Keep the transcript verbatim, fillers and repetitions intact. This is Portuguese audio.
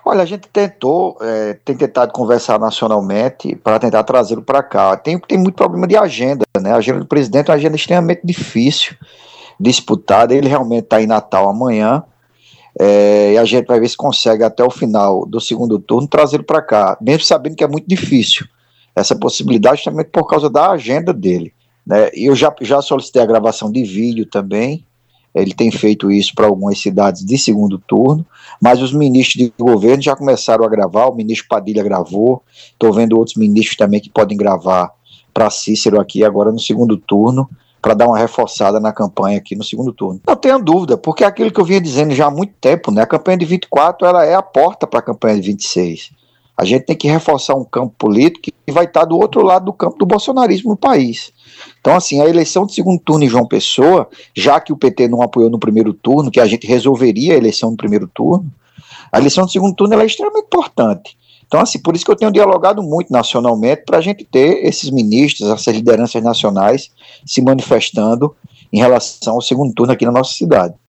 Olha, a gente tentou, é, tem tentado conversar nacionalmente para tentar trazê-lo para cá. Tem, tem muito problema de agenda, né? A agenda do presidente é uma agenda extremamente difícil, disputada. Ele realmente está em Natal amanhã, é, e a gente vai ver se consegue até o final do segundo turno trazê-lo para cá, mesmo sabendo que é muito difícil essa possibilidade, justamente por causa da agenda dele, né? E eu já, já solicitei a gravação de vídeo também. Ele tem feito isso para algumas cidades de segundo turno, mas os ministros de governo já começaram a gravar. O ministro Padilha gravou, estou vendo outros ministros também que podem gravar para Cícero aqui agora no segundo turno, para dar uma reforçada na campanha aqui no segundo turno. Não tenha dúvida, porque é aquilo que eu vinha dizendo já há muito tempo, né? A campanha de vinte e quatro ela é a porta para a campanha de vinte e seis. A gente tem que reforçar um campo político que vai estar do outro lado do campo do bolsonarismo no país. Então, assim, a eleição de segundo turno em João Pessoa, já que o P T não apoiou no primeiro turno, que a gente resolveria a eleição no primeiro turno, a eleição de segundo turno ela é extremamente importante. Então, assim, por isso que eu tenho dialogado muito nacionalmente para a gente ter esses ministros, essas lideranças nacionais se manifestando em relação ao segundo turno aqui na nossa cidade.